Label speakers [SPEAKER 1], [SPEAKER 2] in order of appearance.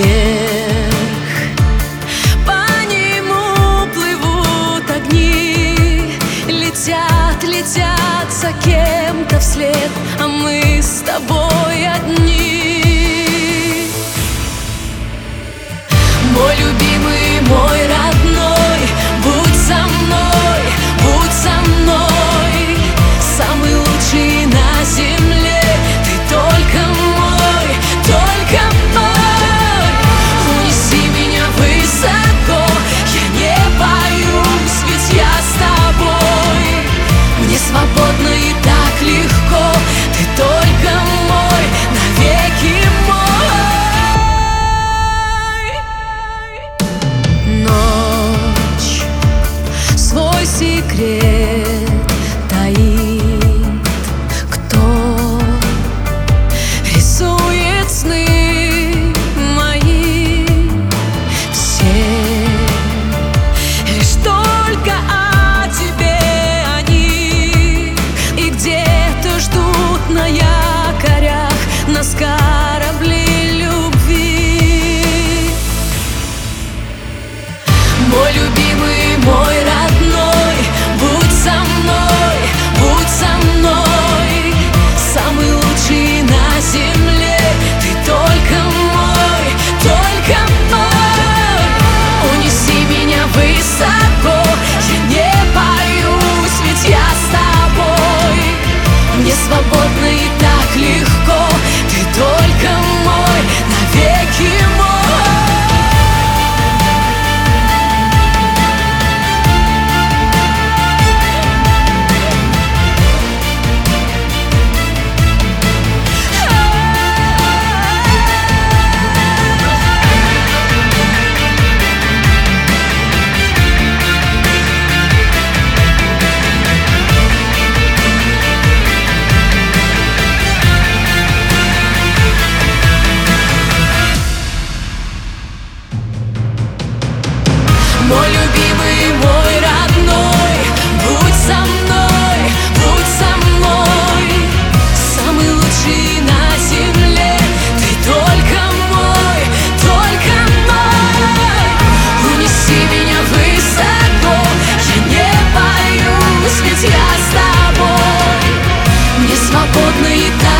[SPEAKER 1] вверх. По нему плывут огни, летят, летят за кем-то вслед, а мы с тобой одни. Мой любимый, мой родной, будь со мной, будь со мной. Самый лучший на земле, ты только мой, только мой. Унеси меня высоко, я не боюсь, ведь я с тобой. Мне свободно и так легко, ты только мой, навеки мой. Ночь свой секрет таит, кто рисует сны мои. Все лишь только о тебе они, и где-то ждут на якорях нас корабли любви. Мой любимый, мой родной, будь со мной, будь со мной. Самый лучший на земле, ты только мой, только мой. Унеси меня высоко, я не боюсь, ведь я с тобой. Мне свободно и так легко, ты только мой, навеки мой. Мой любимый, мой родной, будь со мной, будь со мной. Самый лучший на земле, ты только мой, только мой. Унеси меня высоко, я не боюсь, ведь я с тобой. Мне свободно и так